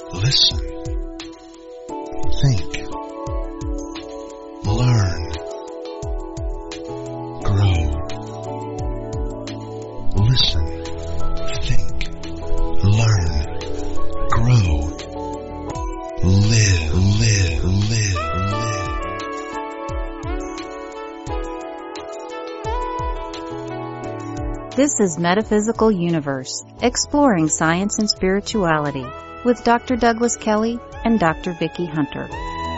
Listen. Think. Learn. Grow. Listen. Think. Learn. Grow. Live. This is Metaphysical Universe, exploring science and spirituality, with Dr. Douglas Kelly and Dr. Vicki Hunter.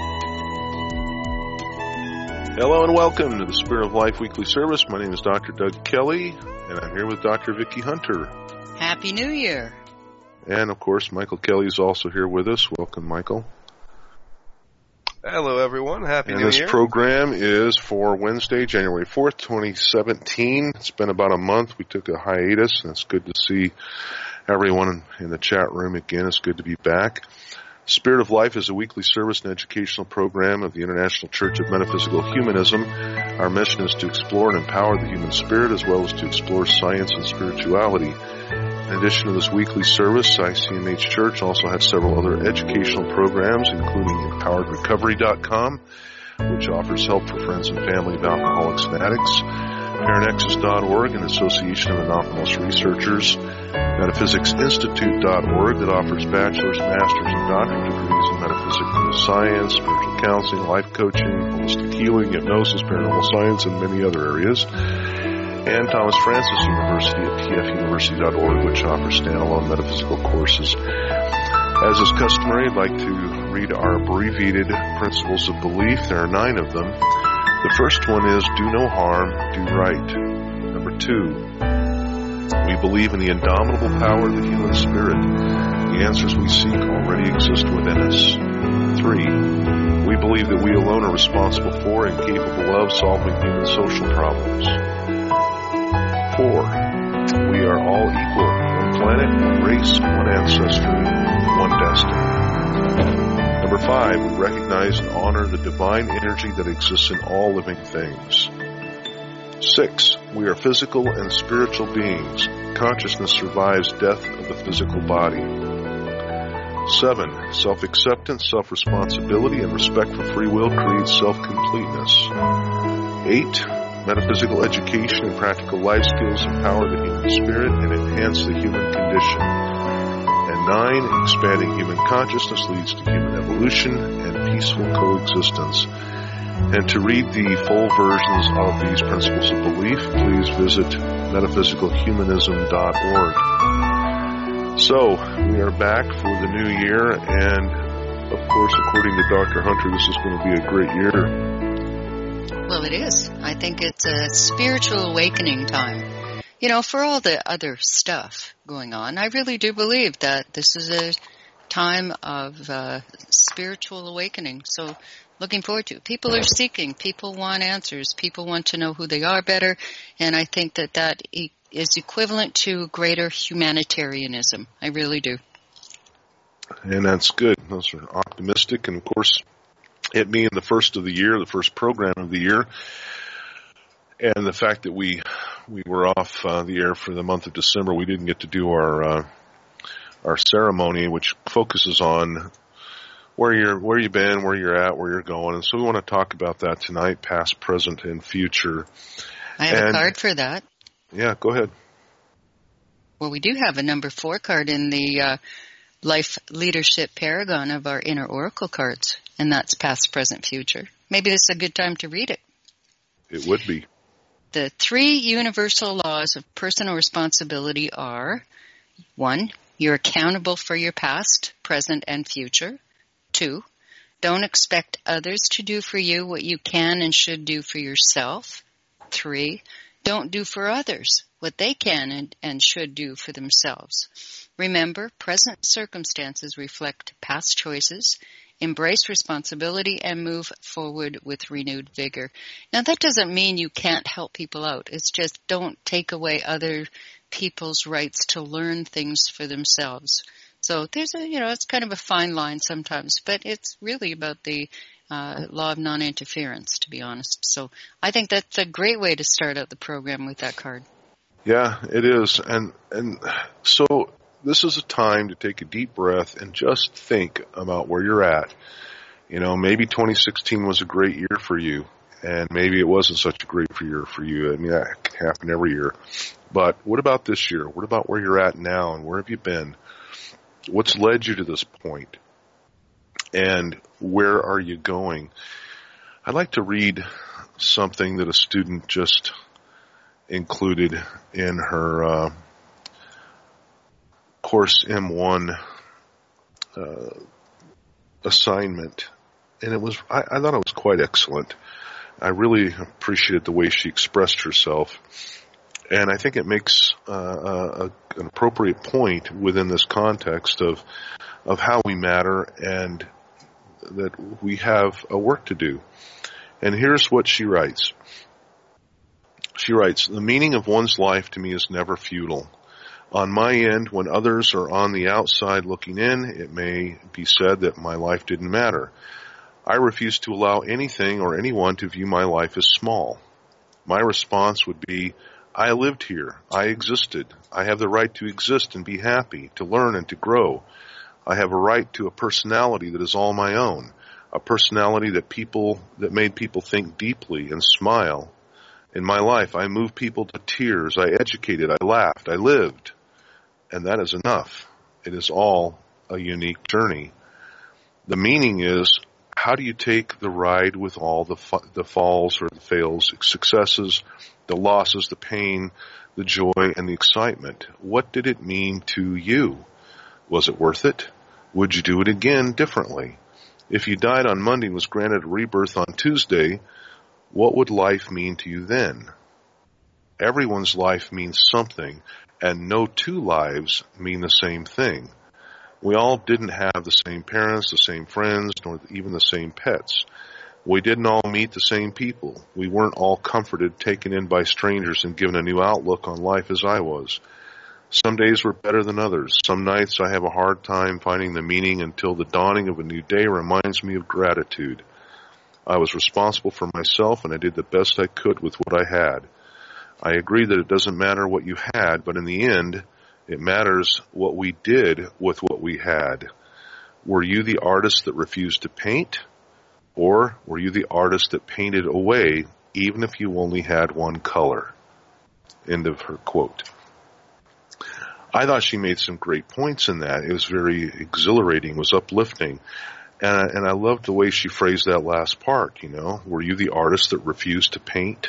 Hello and welcome to the Spirit of Life Weekly Service. My name is Dr. Doug Kelly, and I'm here with Dr. Vicki Hunter. Happy New Year. And, of course, Michael Kelly is also here with us. Welcome, Michael. Hello, everyone. Happy New Year. And this program is for Wednesday, January 4th, 2017. It's been about a month. We took a hiatus, and it's good to see everyone in the chat room again. It's good to be back. Spirit of Life is a weekly service and educational program of the International Church of Metaphysical Humanism. Our mission is to explore and empower the human spirit as well as to explore science and spirituality. In addition to this weekly service, ICMH Church also has several other educational programs, including EmpoweredRecovery.com, which offers help for friends and family of alcoholics and addicts, Paranexus.org, an association of anomalous researchers, MetaphysicSinstitute.org, that offers bachelor's, master's, and doctorate degrees in metaphysical science, spiritual counseling, life coaching, holistic healing, hypnosis, paranormal science, and many other areas. And Thomas Francis University at tfuniversity.org, which offers standalone metaphysical courses. As is customary, I'd like to read our abbreviated principles of belief. There are 9 of them. The first one is, do no harm, do right. Number 2, we believe in the indomitable power of the human spirit. The answers we seek already exist within us. 3, we believe that we alone are responsible for and capable of solving human social problems. 4, we are all equal. One planet, one race, one ancestry, one destiny. Number 5, we recognize and honor the divine energy that exists in all living things. 6, we are physical and spiritual beings. Consciousness survives death of the physical body. 7, self-acceptance, self-responsibility, and respect for free will creates self-completeness. 8, metaphysical education and practical life skills empower the human spirit and enhance the human condition. And 9, expanding human consciousness leads to human evolution and peaceful coexistence. And to read the full versions of these principles of belief, please visit metaphysicalhumanism.org. So, we are back for the new year, and of course, according to Dr. Hunter, this is going to be a great year. Well, it is. I think it's a spiritual awakening time. You know, for all the other stuff going on, I really do believe that this is a time of spiritual awakening. So, looking forward to it. People are seeking. People want answers. People want to know who they are better. And I think that that is equivalent to greater humanitarianism. I really do. And that's good. Those are optimistic. And, of course, it being the first of the year, the first program of the year, and the fact that we were off the air for the month of December, we didn't get to do our ceremony, which focuses on where you've been, where you're at, where you're going. And so we want to talk about that tonight, past, present, and future. I have a card for that. Yeah, go ahead. Well, we do have a number 4 card in the Life Leadership Paragon of our Inner Oracle cards, and that's past, present, future. Maybe this is a good time to read it. It would be. The 3 universal laws of personal responsibility are, 1, you're accountable for your past, present, and future. 2, don't expect others to do for you what you can and should do for yourself. 3, don't do for others what they can and should do for themselves. Remember, present circumstances reflect past choices. Embrace responsibility and move forward with renewed vigor. Now, that doesn't mean you can't help people out. It's just don't take away other people's rights to learn things for themselves. So there's it's kind of a fine line sometimes, but it's really about the law of non-interference, to be honest. So I think that's a great way to start out the program with that card. Yeah, it is. And so this is a time to take a deep breath and just think about where you're at. Maybe 2016 was a great year for you, and maybe it wasn't such a great year for you. I mean, that can happen every year. But what about this year? What about where you're at now, and where have you been? What's led you to this point? And where are you going? I'd like to read something that a student just included in her Course M1 assignment. And I thought it was quite excellent. I really appreciated the way she expressed herself. And I think it makes an appropriate point within this context of how we matter and that we have a work to do. And here's what she writes. She writes, "The meaning of one's life to me is never futile. On my end, when others are on the outside looking in, it may be said that my life didn't matter. I refuse to allow anything or anyone to view my life as small. My response would be, I lived here. I existed. I have the right to exist and be happy, to learn and to grow. I have a right to a personality that is all my own, a personality that made people think deeply and smile. In my life, I moved people to tears. I educated. I laughed. I lived. And that is enough. It is all a unique journey. The meaning is, how do you take the ride with all the falls or the fails, successes, the losses, the pain, the joy, and the excitement? What did it mean to you? Was it worth it? Would you do it again differently? If you died on Monday and was granted a rebirth on Tuesday, what would life mean to you then? Everyone's life means something, and no two lives mean the same thing. We all didn't have the same parents, the same friends, nor even the same pets. We didn't all meet the same people. We weren't all comforted, taken in by strangers, and given a new outlook on life as I was. Some days were better than others. Some nights I have a hard time finding the meaning until the dawning of a new day reminds me of gratitude. I was responsible for myself, and I did the best I could with what I had. I agree that it doesn't matter what you had, but in the end, it matters what we did with what we had. Were you the artist that refused to paint? Or were you the artist that painted away even if you only had one color?" End of her quote. I thought she made some great points in that. It was very exhilarating, it was uplifting. And I loved the way she phrased that last part, Were you the artist that refused to paint?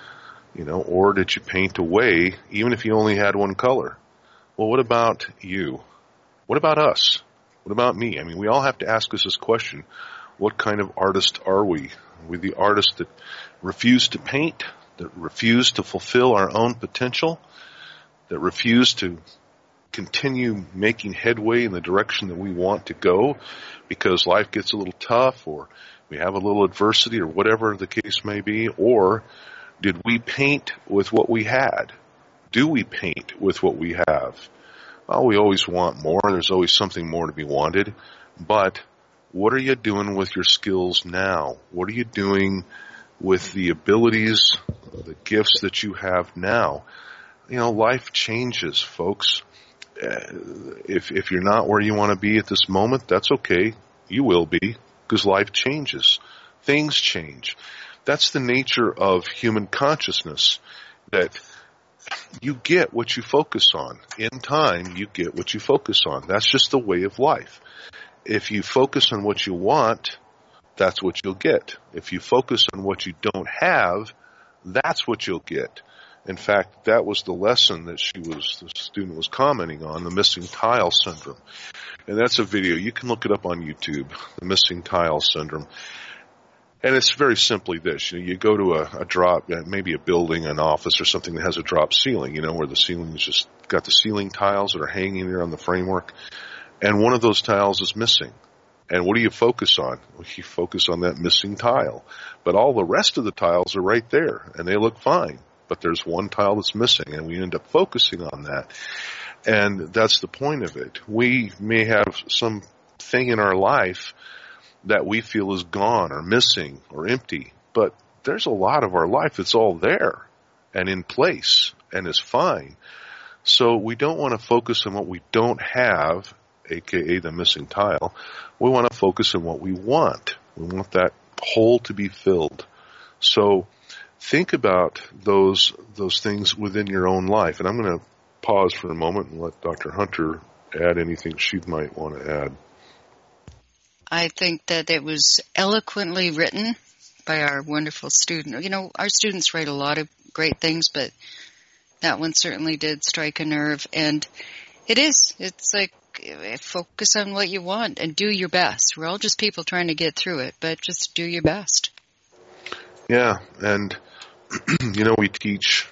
Or did you paint away even if you only had one color? Well, what about you? What about us? What about me? I mean, we all have to ask us this question. What kind of artist are we? Are we the artist that refuse to paint, that refuse to fulfill our own potential, that refuse to continue making headway in the direction that we want to go because life gets a little tough or we have a little adversity or whatever the case may be? Or did we paint with what we had? Do we paint with what we have? Well, we always want more. There's always something more to be wanted. But what are you doing with your skills now? What are you doing with the abilities, the gifts that you have now? Life changes, folks. If you're not where you want to be at this moment, that's okay. You will be, because life changes. Things change. That's the nature of human consciousness, that you get what you focus on. In time, you get what you focus on. That's just the way of life. If you focus on what you want, that's what you'll get. If you focus on what you don't have, that's what you'll get. In fact, that was the lesson that the student was commenting on, the missing tile syndrome. And that's a video. You can look it up on YouTube, the missing tile syndrome. And it's very simply this. You go to a drop, maybe a building, an office or something that has a drop ceiling, where the ceiling is just got the ceiling tiles that are hanging there on the framework. And one of those tiles is missing. And what do you focus on? Well, you focus on that missing tile. But all the rest of the tiles are right there, and they look fine. But there's one tile that's missing, and we end up focusing on that. And that's the point of it. We may have something in our life that we feel is gone or missing or empty, but there's a lot of our life that's all there and in place and is fine. So we don't want to focus on what we don't have, aka the missing tile. We want to focus on what we want. We want that hole to be filled. So think about those things within your own life. And I'm going to pause for a moment and let Dr. Hunter add anything she might want to add. I think that it was eloquently written by our wonderful student. You know, our students write a lot of great things, but that one certainly did strike a nerve. And it's like, focus on what you want and do your best. We're all just people trying to get through it, but just do your best. Yeah, and we teach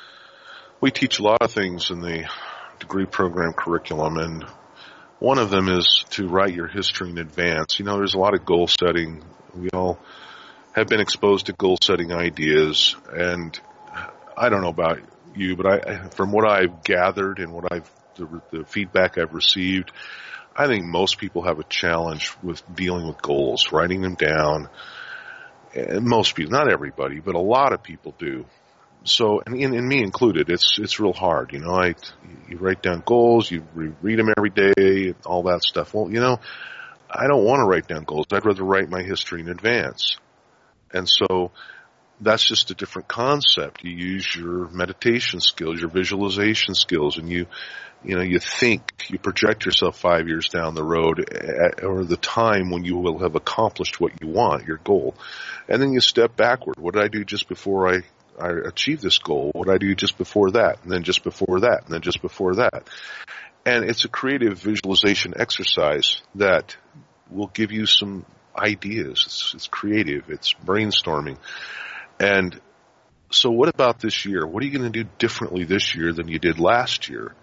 a lot of things in the degree program curriculum, and one of them is to write your history in advance. There's a lot of goal setting. We all have been exposed to goal setting ideas, and I don't know about you, but from what I've gathered and the feedback I've received, I think most people have a challenge with dealing with goals, writing them down. And most people, not everybody, but a lot of people do. So, and me included, it's real hard. You write down goals, you read them every day, all that stuff. Well, I don't want to write down goals. I'd rather write my history in advance. And so that's just a different concept. You use your meditation skills, your visualization skills, and you think, you project yourself 5 years down the road or the time when you will have accomplished what you want, your goal. And then you step backward. What did I do just before I achieved this goal? What did I do just before that? And then just before that? And then just before that? And it's a creative visualization exercise that will give you some ideas. It's creative. It's brainstorming. And so what about this year? What are you going to do differently this year than you did last year?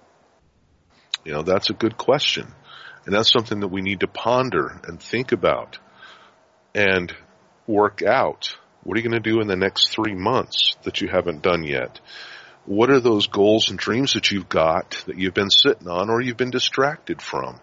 That's a good question. And that's something that we need to ponder and think about and work out. What are you going to do in the next 3 months that you haven't done yet? What are those goals and dreams that you've got that you've been sitting on or you've been distracted from?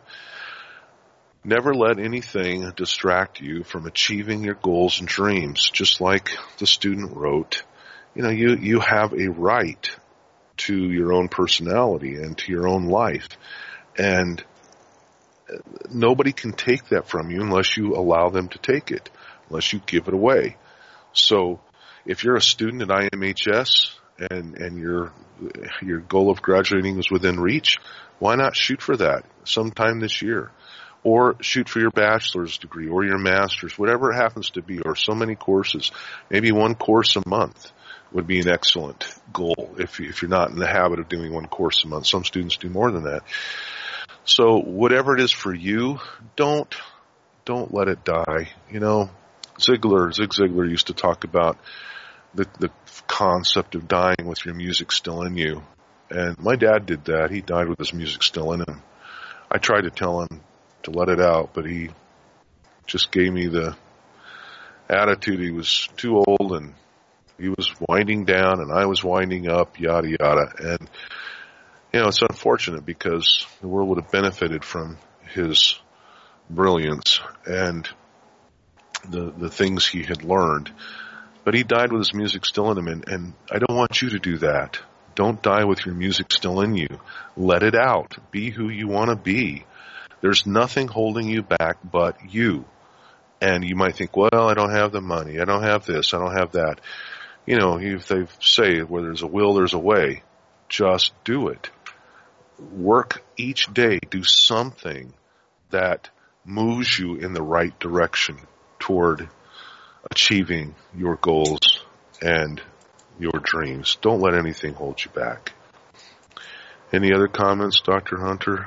Never let anything distract you from achieving your goals and dreams. Just like the student wrote, you have a right to your own personality and to your own life. And nobody can take that from you unless you allow them to take it, unless you give it away. So if you're a student at IMHS and your goal of graduating is within reach, why not shoot for that sometime this year? Or shoot for your bachelor's degree or your master's, whatever it happens to be, or so many courses. Maybe one course a month would be an excellent goal if you're not in the habit of doing one course a month. Some students do more than that. So whatever it is for you, don't let it die. Zig Ziglar used to talk about the concept of dying with your music still in you. And my dad did that. He died with his music still in him. I tried to tell him to let it out, but he just gave me the attitude he was too old and he was winding down and I was winding up, yada, yada. And, it's unfortunate because the world would have benefited from his brilliance and the things he had learned. But he died with his music still in him, and I don't want you to do that. Don't die with your music still in you. Let it out. Be who you want to be. There's nothing holding you back but you. And you might think, well, I don't have the money. I don't have this. I don't have that. If they say where there's a will, there's a way. Just do it. Work each day. Do something that moves you in the right direction toward achieving your goals and your dreams. Don't let anything hold you back. Any other comments, Dr. Hunter?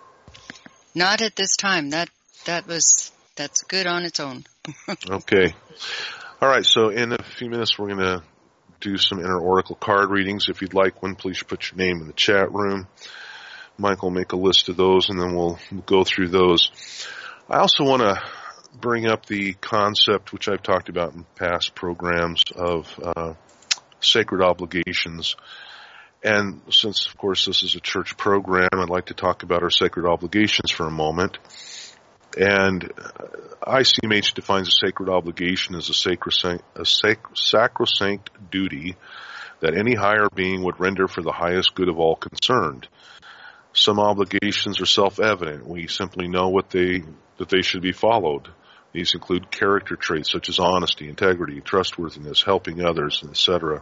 Not at this time. That's good on its own. Okay. All right, so in a few minutes we're going to do some inner oracle card readings. If you'd like one, please put your name in the chat room. Mike will make a list of those, and then we'll go through those. I also want to bring up the concept, which I've talked about in past programs, of sacred obligations. And since, of course, this is a church program, I'd like to talk about our sacred obligations for a moment. And ICMH defines a sacred obligation as a sacrosanct duty that any higher being would render for the highest good of all concerned. Some obligations are self-evident. We simply know that they should be followed. These include character traits such as honesty, integrity, trustworthiness, helping others, etc.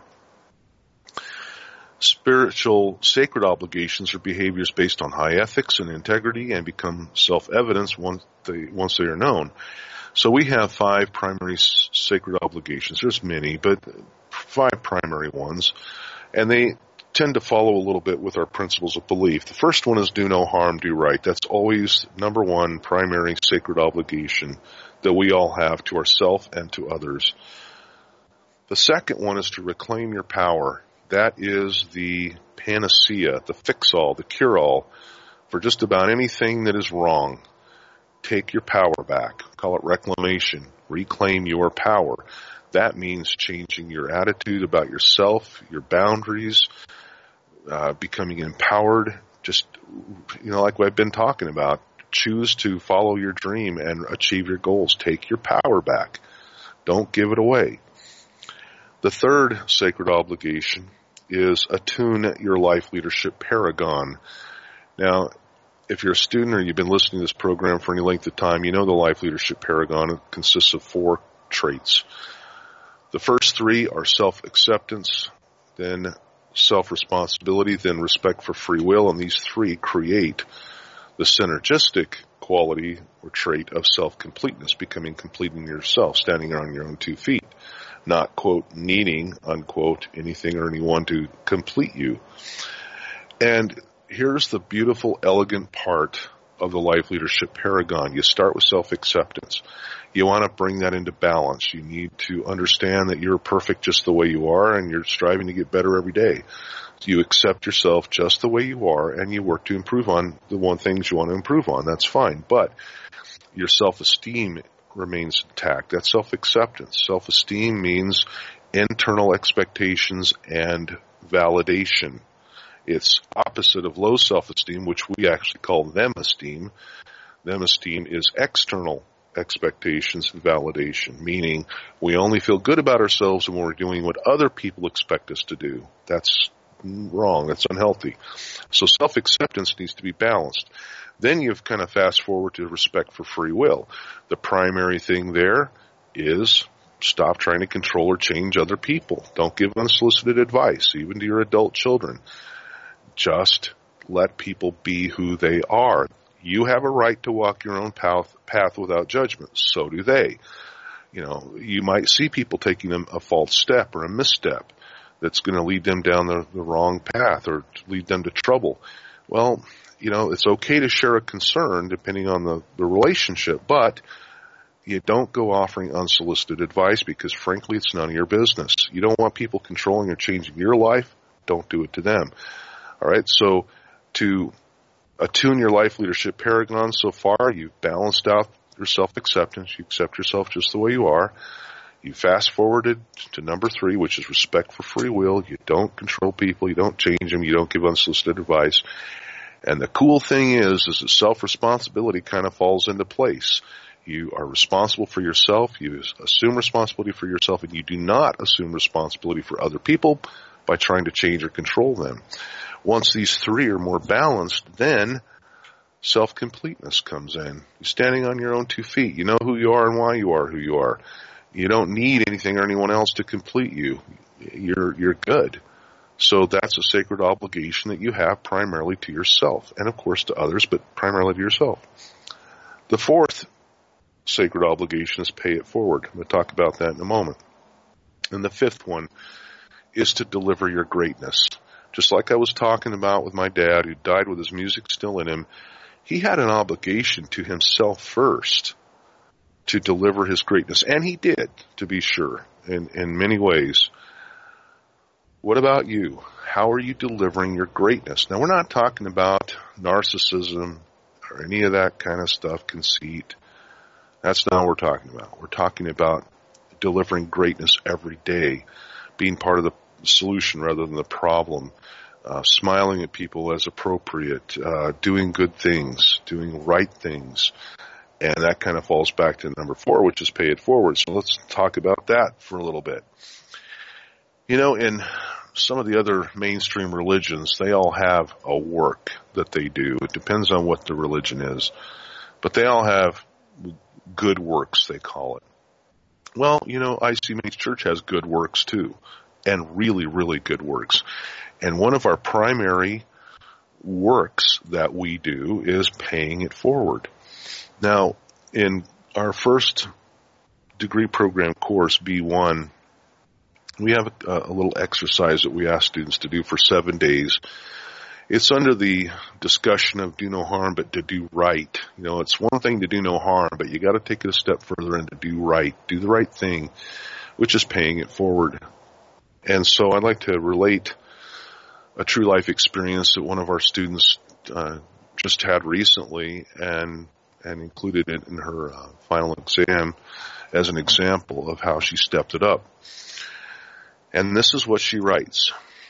Spiritual sacred obligations are behaviors based on high ethics and integrity and become self-evident once they are known. So we have 5 primary sacred obligations. There's many, but 5 primary ones. And they tend to follow a little bit with our principles of belief. The first one is do no harm, do right. That's always number 1 primary sacred obligation that we all have to ourselves and to others. The second one is to reclaim your power. That is the panacea, the fix-all, the cure-all for just about anything that is wrong. Take your power back. Call it reclamation. Reclaim your power. That means changing your attitude about yourself, your boundaries, becoming empowered. Just, like I've been talking about, choose to follow your dream and achieve your goals. Take your power back. Don't give it away. The third sacred obligation is attune your life leadership paragon. Now, if you're a student or you've been listening to this program for any length of time, you know the life leadership paragon consists of 4 traits. The first 3 are self-acceptance, then self-responsibility, then respect for free will, and these 3 create the synergistic quality or trait of self-completeness, becoming complete in yourself, standing on your own 2 feet, not, quote, needing, unquote, anything or anyone to complete you. And here's the beautiful, elegant part of the life leadership paragon. You start with self-acceptance. You want to bring that into balance. You need to understand that you're perfect just the way you are, and you're striving to get better every day. So you accept yourself just the way you are, and you work to improve on the things you want to improve on. That's fine. But your self-esteem remains intact. That's self-acceptance. Self-esteem means internal expectations and validation. It's opposite of low self-esteem, which we actually call them-esteem. Them-esteem is external expectations and validation, meaning we only feel good about ourselves when we're doing what other people expect us to do. That's wrong. That's unhealthy. So self-acceptance needs to be balanced. Then you've kind of fast forward to respect for free will. The primary thing there is stop trying to control or change other people. Don't give unsolicited advice, even to your adult children. Just let people be who they are. You have a right to walk your own path without judgment. So do they. You might see people taking a false step or a misstep that's going to lead them down the wrong path or lead them to trouble. Well, it's okay to share a concern depending on the relationship, but you don't go offering unsolicited advice because, frankly, it's none of your business. You don't want people controlling or changing your life. Don't do it to them. All right, so to attune your life leadership paragon so far, you've balanced out your self-acceptance. You accept yourself just the way you are. You fast forwarded to number 3, which is respect for free will. You don't control people. You don't change them. You don't give unsolicited advice. And the cool thing is that self-responsibility kind of falls into place. You are responsible for yourself. You assume responsibility for yourself, and you do not assume responsibility for other people by trying to change or control them. Once these 3 are more balanced, then self-completeness comes in. You're standing on your own 2 feet. You know who you are and why you are who you are. You don't need anything or anyone else to complete you. You're good. So that's a sacred obligation that you have primarily to yourself, and of course to others, but primarily to yourself. The 4th sacred obligation is pay it forward. I'm going to talk about that in a moment. And the 5th one is to deliver your greatness. Just like I was talking about with my dad, who died with his music still in him, he had an obligation to himself first to deliver his greatness. And he did, to be sure, in many ways. What about you? How are you delivering your greatness? Now, we're not talking about narcissism or any of that kind of stuff, conceit. That's not what we're talking about. We're talking about delivering greatness every day, being part of the solution rather than the problem, smiling at people as appropriate, doing good things, doing right things. And that kind of falls back to number 4, which is pay it forward. So let's talk about that for a little bit. In some of the other mainstream religions, they all have a work that they do. It depends on what the religion is. But they all have good works, they call it. Well, ICMH Church has good works too, and really, really good works. And one of our primary works that we do is paying it forward. Now, in our first degree program course, B1, we have a little exercise that we ask students to do for 7 days. It's under the discussion of do no harm, but to do right. It's one thing to do no harm, but you got to take it a step further and to do right, do the right thing, which is paying it forward. And so I'd like to relate a true life experience that one of our students just had recently and included it in her final exam as an example of how she stepped it up. And this is what she writes.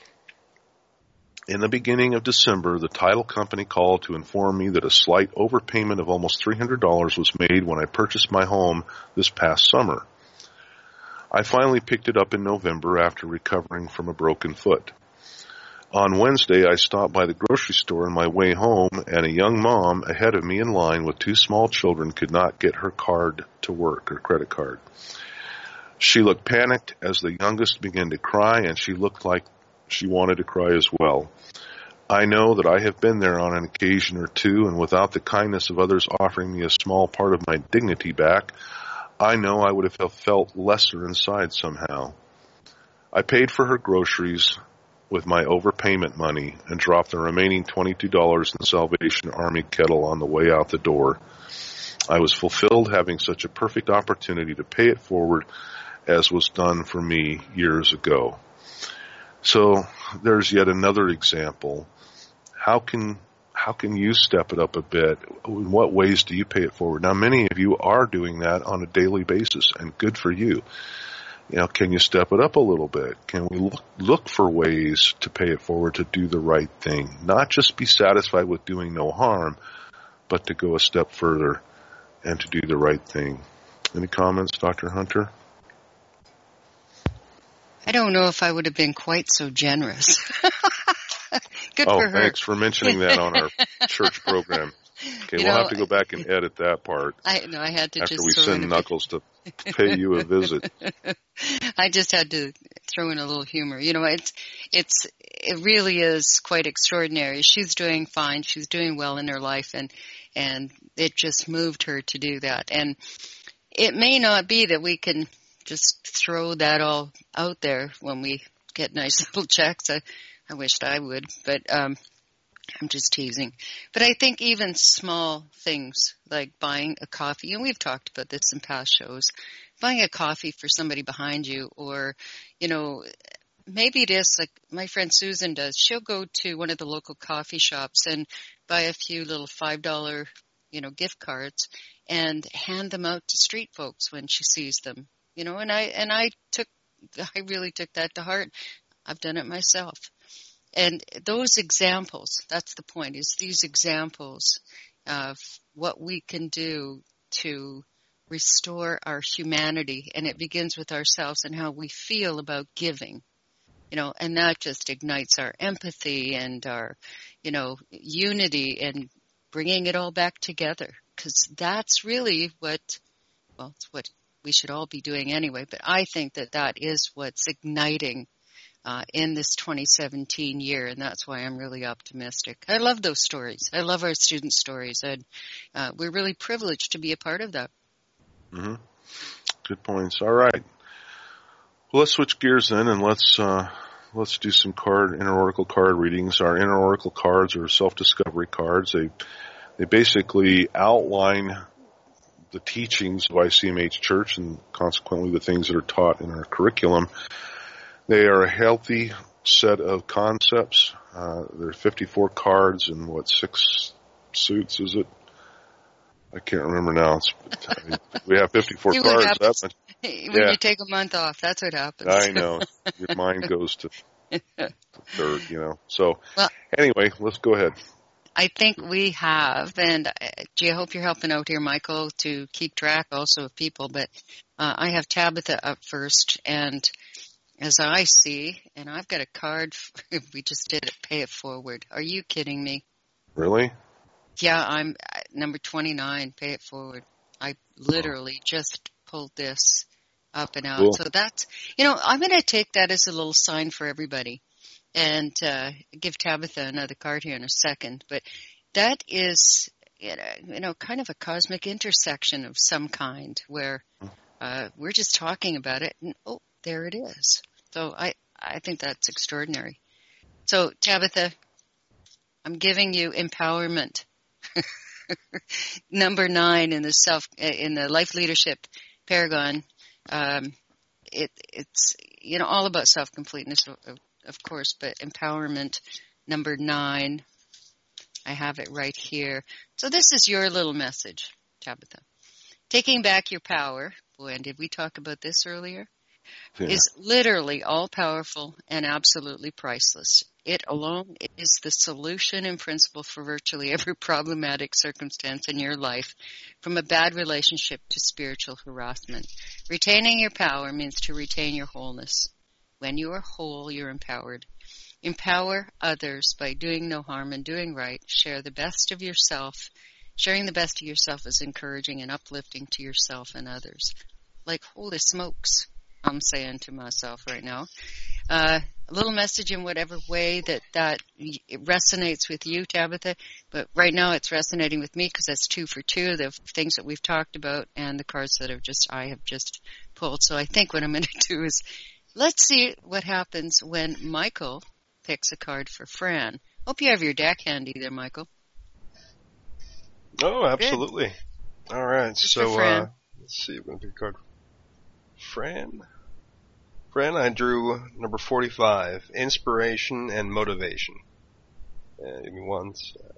In the beginning of December, the title company called to inform me that a slight overpayment of almost $300 was made when I purchased my home this past summer. I finally picked it up in November after recovering from a broken foot. On Wednesday, I stopped by the grocery store on my way home, and a young mom ahead of me in line with 2 small children could not get her card to work, her credit card. She looked panicked as the youngest began to cry, and she looked like she wanted to cry as well. I know that I have been there on an occasion or two, and without the kindness of others offering me a small part of my dignity back, I know I would have felt lesser inside somehow. I paid for her groceries with my overpayment money and dropped the remaining $22 in Salvation Army kettle on the way out the door. I was fulfilled having such a perfect opportunity to pay it forward as was done for me years ago. So there's yet another example. How can you step it up a bit? In what ways do you pay it forward? Now, many of you are doing that on a daily basis, and good for you. Can you step it up a little bit? Can we look for ways to pay it forward, to do the right thing? Not just be satisfied with doing no harm, but to go a step further and to do the right thing. Any comments, Dr. Hunter? I don't know if I would have been quite so generous. Good for her. Thanks for mentioning that on our church program. Okay, we'll have to go back and edit that part. I had to after just we send Knuckles to pay you a visit. I just had to throw in a little humor. It really is quite extraordinary. She's doing fine. She's doing well in her life, and it just moved her to do that. And it may not be that we can just throw that all out there when we get nice little checks. I wished I would, but I'm just teasing. But I think even small things like buying a coffee, and we've talked about this in past shows, buying a coffee for somebody behind you, or, maybe it is like my friend Susan does. She'll go to one of the local coffee shops and buy a few little $5, gift cards and hand them out to street folks when she sees them. And I really took that to heart. I've done it myself. And those examples, that's the point, is these examples of what we can do to restore our humanity. And it begins with ourselves and how we feel about giving, and that just ignites our empathy and our, unity and bringing it all back together. Because that's really it's what we should all be doing anyway. But I think that is what's igniting in this 2017 year, and that's why I'm really optimistic. I love those stories. I love our student stories, and we're really privileged to be a part of that. Mm-hmm. Good points. All right. Well, let's switch gears then, and let's do some inner oracle card readings. Our inner oracle cards are self-discovery cards. They basically outline the teachings of ICMH Church and consequently the things that are taught in our curriculum. They are a healthy set of concepts. There are 54 cards and 6 suits, is it? I can't remember now. We have 54 cards. When you take a month off, that's what happens. I know. Your mind goes to third, So, anyway, let's go ahead. I think we have, and gee, I hope you're helping out here, Michael, to keep track also of people, but I have Tabitha up first, and as I see, and I've got a card, we just did it, pay it forward. Are you kidding me? Really? Yeah, I'm number 29, pay it forward. I literally just pulled this up and out. Cool. So that's, I'm going to take that as a little sign for everybody and give Tabitha another card here in a second. But that is, kind of a cosmic intersection of some kind where we're just talking about it and, oh, there it is. So I think that's extraordinary. So Tabitha, I'm giving you empowerment. Number 9 in the life leadership paragon. It's all about self-completeness, of course, but empowerment, number 9. I have it right here. So this is your little message, Tabitha. Taking back your power, boy, and did we talk about this earlier? Yeah. Is literally all-powerful and absolutely priceless. It alone is the solution in principle for virtually every problematic circumstance in your life, from a bad relationship to spiritual harassment. Retaining your power means to retain your wholeness. When you are whole, you're empowered. Empower others by doing no harm and doing right. Share the best of yourself. Sharing the best of yourself is encouraging and uplifting to yourself and others. Like, holy smokes, I'm saying to myself right now. A little message in whatever way that it resonates with you, Tabitha. But right now it's resonating with me because that's 2 for 2, the things that we've talked about and the cards that I have just pulled. So I think what I'm going to do is let's see what happens when Michael picks a card for Fran. Hope you have your deck handy there, Michael. Oh, absolutely. Good. All right. Just so let's see. I'm going to pick a card. Fran, I drew number 45, inspiration and motivation. Give me one sec.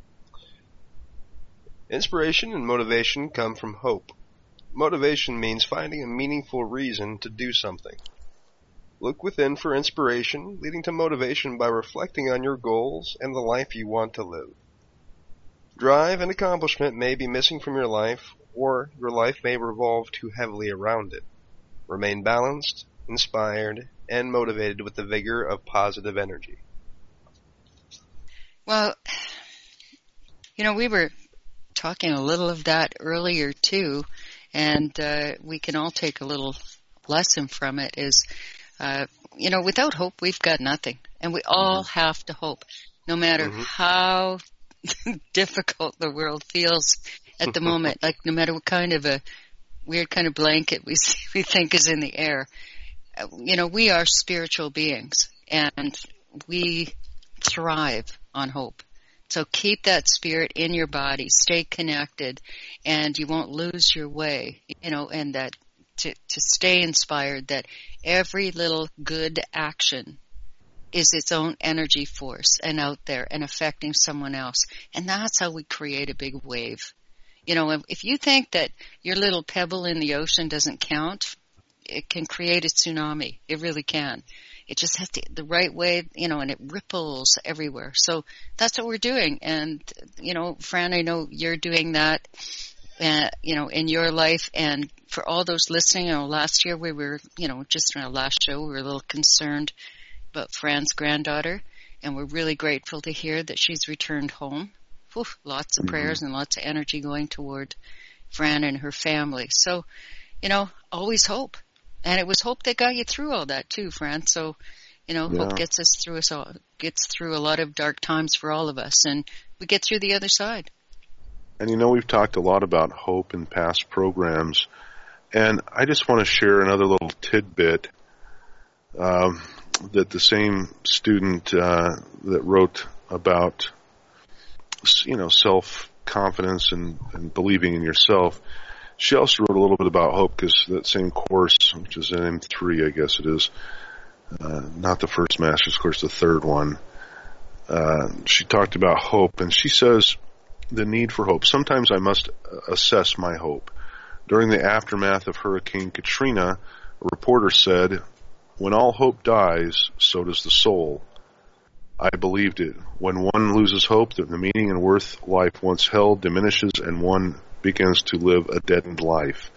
Inspiration and motivation come from hope. Motivation means finding a meaningful reason to do something. Look within for inspiration, leading to motivation by reflecting on your goals and the life you want to live. Drive and accomplishment may be missing from your life, or your life may revolve too heavily around it. Remain balanced, inspired, and motivated with the vigor of positive energy. Well, we were talking a little of that earlier too, and we can all take a little lesson from it is, without hope we've got nothing. And we all have to hope, no matter how difficult the world feels at the moment, like no matter what kind of a weird kind of blanket we think is in the air. We are spiritual beings and we thrive on hope. So keep that spirit in your body, stay connected, and you won't lose your way, and that to stay inspired, that every little good action is its own energy force and out there and affecting someone else. And that's how we create a big wave. If you think that your little pebble in the ocean doesn't count, it can create a tsunami. It really can. It just has the right way, and it ripples everywhere. So that's what we're doing. And, Fran, I know you're doing that, in your life. And for all those listening, last year we were, just in our last show, we were a little concerned about Fran's granddaughter. And we're really grateful to hear that she's returned home. Whew, lots of prayers and lots of energy going toward Fran and her family. So, always hope. And it was hope that got you through all that too, Fran. So, hope gets us through gets through a lot of dark times for all of us, and we get through the other side. And we've talked a lot about hope in past programs, and I just want to share another little tidbit that the same student that wrote about, self-confidence and believing in yourself. She also wrote a little bit about hope, because that same course, which is in M3, I guess it is, not the first master's course, the third one, she talked about hope, and she says, the need for hope. Sometimes I must assess my hope. During the aftermath of Hurricane Katrina, a reporter said, when all hope dies, so does the soul. I believed it. When one loses hope, that the meaning and worth life once held diminishes, and one begins to live a deadened life.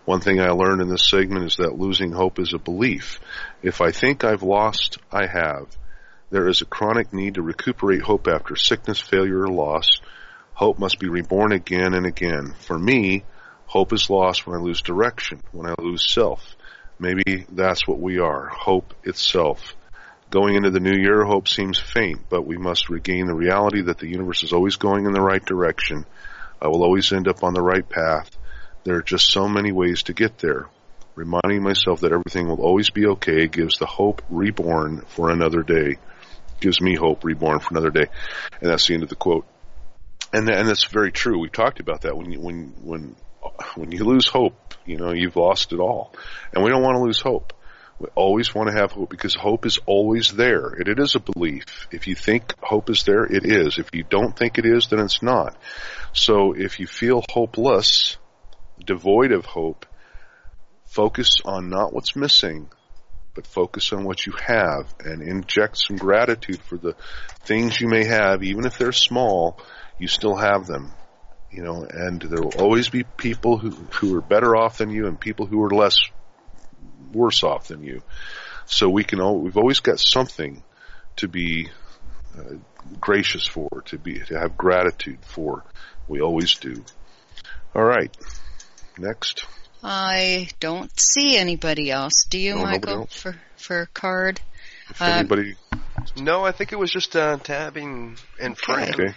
One thing I learned in this segment is that losing hope is a belief. If I think I've lost, I have. There is a chronic need to recuperate hope after sickness, failure, or loss. Hope must be reborn again and again. For me, hope is lost when I lose direction, when I lose self. Maybe that's what we are, hope itself. Going into the new year, hope seems faint, but we must regain the reality that the universe is always going in the right direction. I will always end up on the right path. There are just so many ways to get there. Reminding myself that everything will always be okay gives the hope reborn for another day. Gives me hope reborn for another day. And that's the end of the quote. And that's very true. We talked about that. When you lose hope, you've lost it all. And we don't want to lose hope. We always want to have hope because hope is always there. It is a belief. If you think hope is there, it is. If you don't think it is, then it's not. So if you feel hopeless, devoid of hope, focus on not what's missing, but focus on what you have and inject some gratitude for the things you may have. Even if they're small, you still have them. And there will always be people who are better off than you and people who are worse off than you. So we've always got something to be gracious for, to have gratitude for. We always do. All right. Next. I don't see anybody else. Do you, Michael, for a card? If anybody... No, I think it was just tabbing and frame. Okay.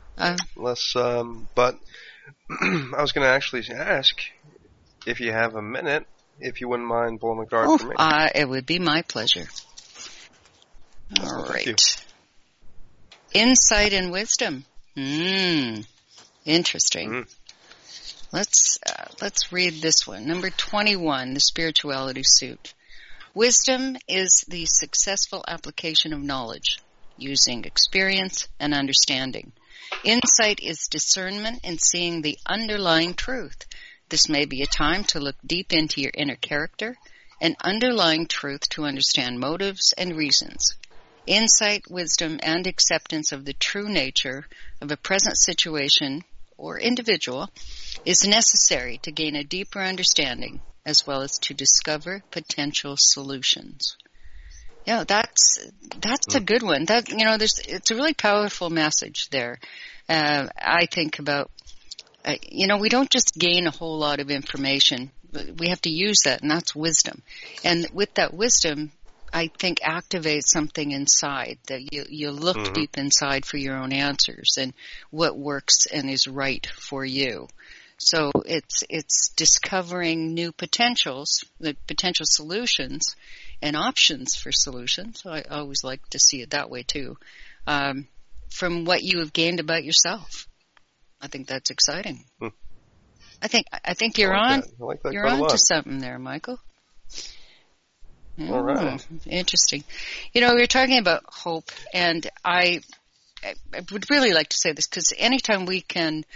But I was going to actually ask if you have a minute, if you wouldn't mind pulling the card for me. It would be my pleasure. All right. You. Insight and wisdom. Interesting. Mm. Let's read this one. Number 21, the spirituality suit. Wisdom is the successful application of knowledge using experience and understanding. Insight is discernment in seeing the underlying truth. This may be a time to look deep into your inner character and underlying truth to understand motives and reasons. Insight, wisdom, and acceptance of the true nature of a present situation or individual is necessary to gain a deeper understanding as well as to discover potential solutions. Yeah, that's a good one. It's a really powerful message there. I think about, we don't just gain a whole lot of information. We have to use that, and that's wisdom. And with that wisdom, I think activates something inside that you look deep inside for your own answers and what works and is right for you. So it's discovering new potentials, the potential solutions and options for solutions. So I always like to see it that way too. From what you have gained about yourself. I think that's exciting. I think you're on to something there, Michael. All right. Interesting. We're talking about hope, and I would really like to say this because anytime we can,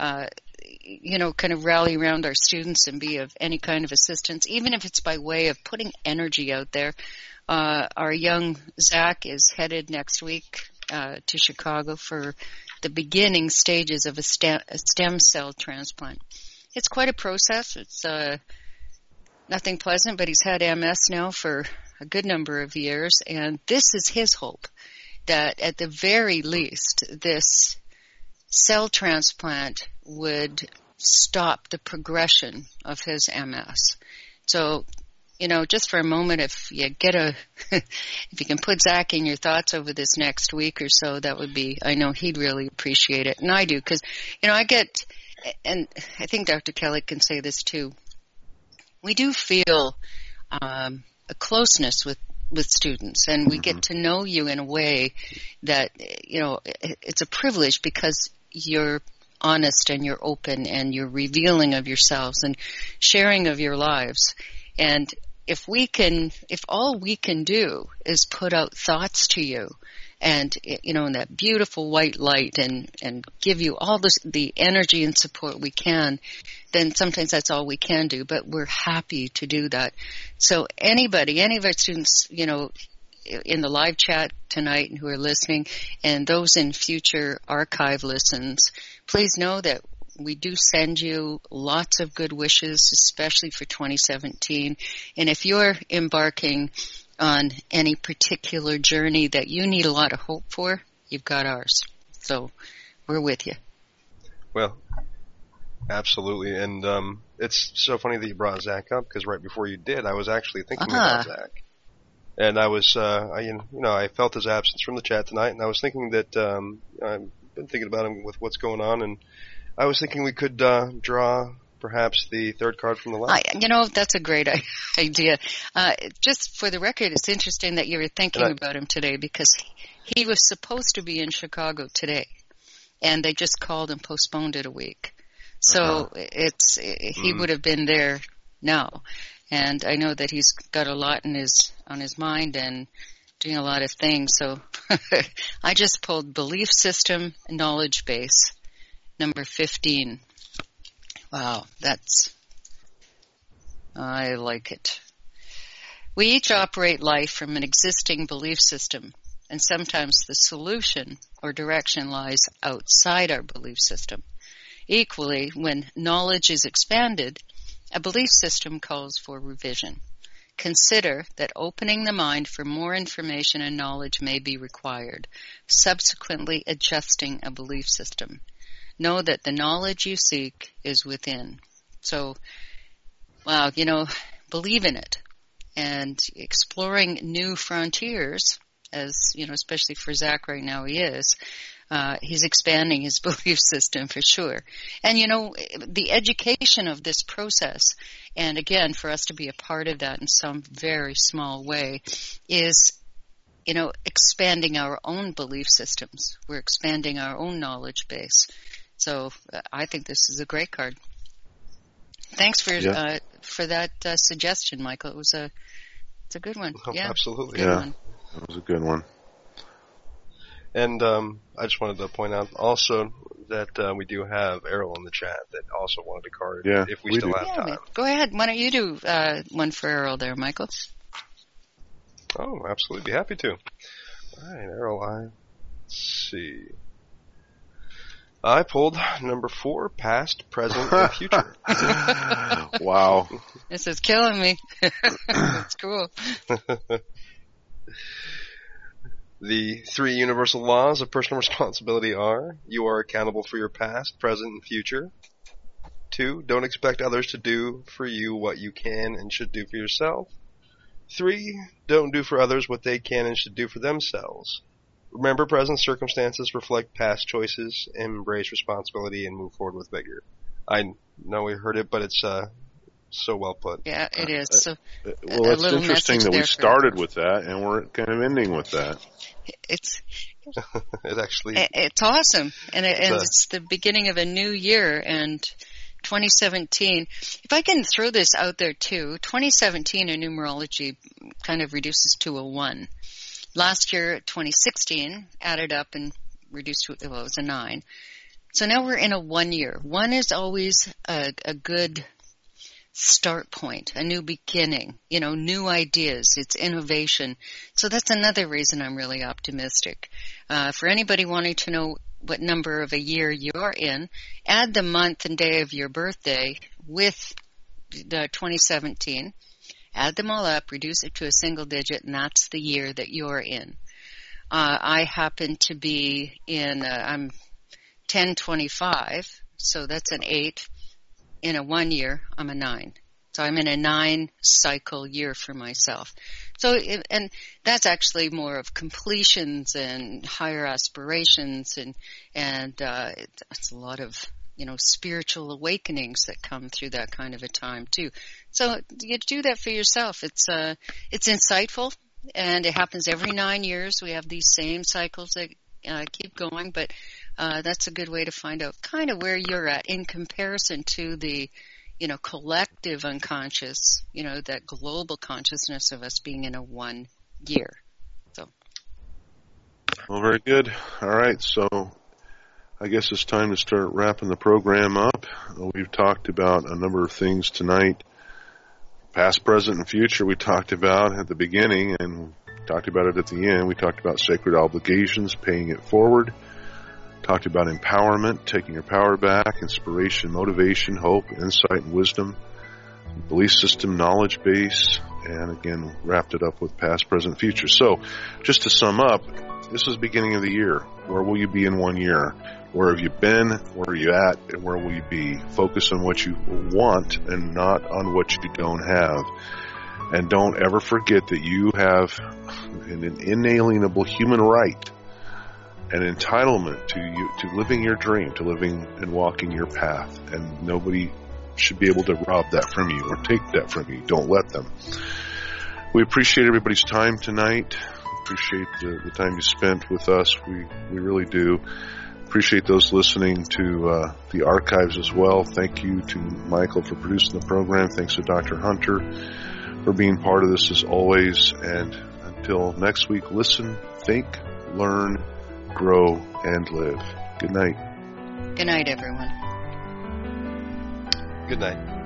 kind of rally around our students and be of any kind of assistance, even if it's by way of putting energy out there. Our young Zach is headed next week to Chicago for the beginning stages of a stem cell transplant. It's quite a process. It's nothing pleasant, but he's had MS now for a good number of years, and this is his hope, that at the very least this cell transplant would stop the progression of his MS. So, just for a moment, if you can put Zach in your thoughts over this next week or so, that would be, I know he'd really appreciate it. And I do, because, I get, and I think Dr. Kelly can say this too, we do feel a closeness with students, and we get to know you in a way that, it's a privilege because you're honest and you're open and you're revealing of yourselves and sharing of your lives. And if all we can do is put out thoughts to you and, in that beautiful white light and give you all the energy and support we can, then sometimes that's all we can do, but we're happy to do that. So any of our students, in the live chat tonight and who are listening, and those in future archive listens, please know that we do send you lots of good wishes, especially for 2017. And if you're embarking on any particular journey that you need a lot of hope for, you've got ours. So we're with you. Well, absolutely. And it's so funny that you brought Zach up, because right before you did, I was actually thinking about Zach. And I was, I felt his absence from the chat tonight, and I was thinking that I've been thinking about him with what's going on, and I was thinking we could draw perhaps the third card from the left. That's a great idea. Just for the record, it's interesting that you were thinking about him today, because he was supposed to be in Chicago today, and they just called and postponed it a week. So he would have been there now. And I know that he's got a lot on his mind and doing a lot of things. So I just pulled Belief System Knowledge Base, number 15. Wow, I like it. We each operate life from an existing belief system, and sometimes the solution or direction lies outside our belief system. Equally, when knowledge is expanded, a belief system calls for revision. Consider that opening the mind for more information and knowledge may be required, subsequently adjusting a belief system. Know that the knowledge you seek is within. So, believe in it. And exploring new frontiers, as, especially for Zach right now he's expanding his belief system for sure. And, the education of this process, and again, for us to be a part of that in some very small way, is, expanding our own belief systems. We're expanding our own knowledge base. So I think this is a great card. Thanks for that suggestion, Michael. It's a good one. Oh, yeah, absolutely. Good one. That was a good one. And I just wanted to point out also that we do have Errol in the chat that also wanted a card if we still have time. Go ahead. Why don't you do one for Errol there, Michael? Oh, absolutely. Be happy to. All right, Errol, let's see. I pulled number 4, past, present, and future. Wow. This is killing me. That's cool. The 3 universal laws of personal responsibility are: you are accountable for your past, present, and future. 2, don't expect others to do for you what you can and should do for yourself. 3, don't do for others what they can and should do for themselves. Remember, present circumstances reflect past choices. Embrace responsibility and move forward with vigor. I know we heard it, but it's so well put. Yeah, it is. So, well, it's interesting that we started with that and we're kind of ending with that. It's awesome, and it's the beginning of a new year, and 2017. If I can throw this out there too, 2017 in numerology kind of reduces to a 1. Last year, 2016, added up and reduced to, it was a 9. So now we're in a 1 year. 1 is always a good start point, a new beginning, new ideas, it's innovation. So that's another reason I'm really optimistic. For anybody wanting to know what number of a year you're in, add the month and day of your birthday with the 2017. Add them all up, reduce it to a single digit, and that's the year that you're in. I happen to be in, I'm 1025, so that's an 8. In a 1 year, I'm a 9. So I'm in a 9 cycle year for myself. So, and that's actually more of completions and higher aspirations, and it's a lot of, spiritual awakenings that come through that kind of a time too. So you do that for yourself. It's insightful, and it happens every 9 years. We have these same cycles that keep going, but that's a good way to find out kind of where you're at in comparison to the, collective unconscious, that global consciousness of us being in a 1 year. So. Well, very good. All right. So I guess it's time to start wrapping the program up. We've talked about a number of things tonight. Past, present, and future we talked about at the beginning, and talked about it at the end. We talked about sacred obligations, paying it forward. Talked about empowerment, taking your power back, inspiration, motivation, hope, insight, and wisdom, belief system, knowledge base, and again, wrapped it up with past, present, future. So, just to sum up, this is the beginning of the year. Where will you be in 1 year? Where have you been? Where are you at? And where will you be? Focus on what you want and not on what you don't have. And don't ever forget that you have an inalienable human right, an entitlement to living your dream, to living and walking your path. And nobody should be able to rob that from you or take that from you. Don't let them. We appreciate everybody's time tonight. Appreciate the time you spent with us. We really do. Appreciate those listening to the archives as well. Thank you to Michael for producing the program. Thanks to Dr. Hunter for being part of this as always. And until next week, listen, think, learn, grow, and live. Good night. Good night, everyone. Good night.